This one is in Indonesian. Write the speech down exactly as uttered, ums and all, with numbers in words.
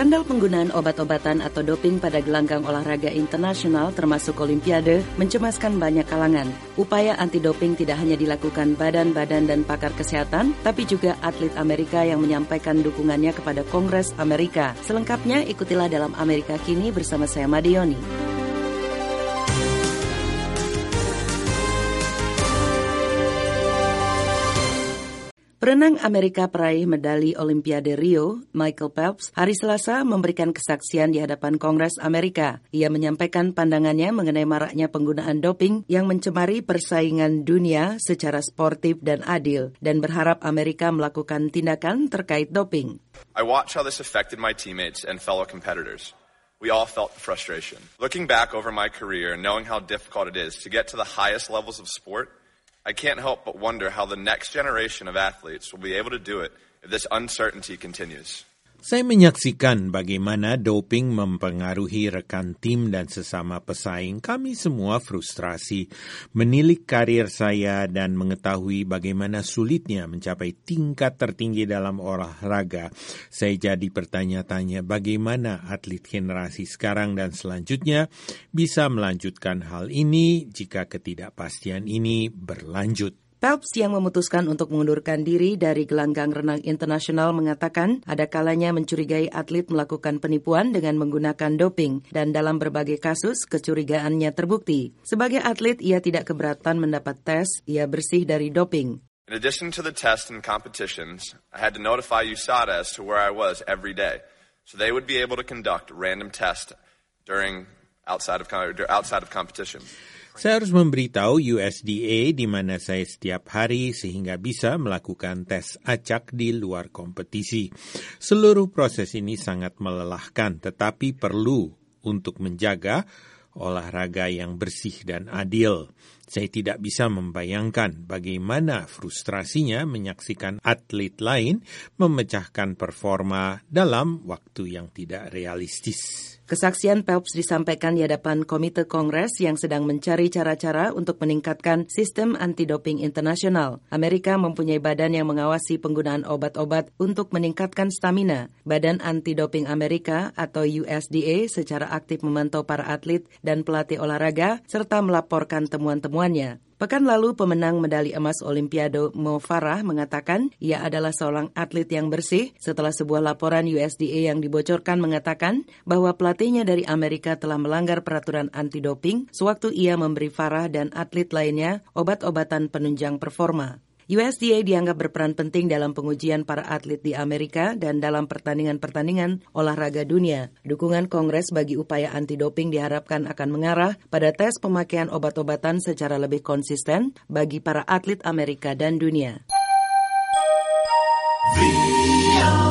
Skandal penggunaan obat-obatan atau doping pada gelanggang olahraga internasional termasuk Olimpiade mencemaskan banyak kalangan. Upaya anti-doping tidak hanya dilakukan badan-badan dan pakar kesehatan, tapi juga atlet Amerika yang menyampaikan dukungannya kepada Kongres Amerika. Selengkapnya ikutilah dalam Amerika Kini bersama saya Madioni. Perenang Amerika peraih medali Olimpiade Rio, Michael Phelps, hari Selasa memberikan kesaksian di hadapan Kongres Amerika. Ia menyampaikan pandangannya mengenai maraknya penggunaan doping yang mencemari persaingan dunia secara sportif dan adil, dan berharap Amerika melakukan tindakan terkait doping. I watched how this affected my teammates and fellow competitors. We all felt the frustration. Looking back over my career and knowing how difficult it is to get to the highest levels of sport, I can't help but wonder how the next generation of athletes will be able to do it if this uncertainty continues. Saya menyaksikan bagaimana doping mempengaruhi rekan tim dan sesama pesaing. Kami semua frustrasi menilik karir saya dan mengetahui bagaimana sulitnya mencapai tingkat tertinggi dalam olahraga. Saya jadi bertanya-tanya bagaimana atlet generasi sekarang dan selanjutnya bisa melanjutkan hal ini jika ketidakpastian ini berlanjut. Phelps yang memutuskan untuk mengundurkan diri dari gelanggang renang internasional mengatakan ada kalanya mencurigai atlet melakukan penipuan dengan menggunakan doping dan dalam berbagai kasus kecurigaannya terbukti. Sebagai atlet ia tidak keberatan mendapat tes, ia bersih dari doping. In addition to the tests and competitions, I had to notify U S A D A as to where I was every day, so they would be able to conduct random tests during outside of outside of competition. Saya harus memberitahu U S D A di mana saya setiap hari sehingga bisa melakukan tes acak di luar kompetisi. Seluruh proses ini sangat melelahkan, tetapi perlu untuk menjaga olahraga yang bersih dan adil. Saya tidak bisa membayangkan bagaimana frustrasinya menyaksikan atlet lain memecahkan performa dalam waktu yang tidak realistis. Kesaksian Phelps disampaikan di hadapan Komite Kongres yang sedang mencari cara-cara untuk meningkatkan sistem anti-doping internasional. Amerika mempunyai badan yang mengawasi penggunaan obat-obat untuk meningkatkan stamina. Badan Anti-Doping Amerika atau U S D A secara aktif memantau para atlet dan pelatih olahraga serta melaporkan temuan-temuannya. Pekan lalu, pemenang medali emas Olimpiade Mo Farah mengatakan ia adalah seorang atlet yang bersih setelah sebuah laporan U S D A yang dibocorkan mengatakan bahwa pelatihnya dari Amerika telah melanggar peraturan anti-doping sewaktu ia memberi Farah dan atlet lainnya obat-obatan penunjang performa. U S D A dianggap berperan penting dalam pengujian para atlet di Amerika dan dalam pertandingan-pertandingan olahraga dunia. Dukungan Kongres bagi upaya anti-doping diharapkan akan mengarah pada tes pemakaian obat-obatan secara lebih konsisten bagi para atlet Amerika dan dunia.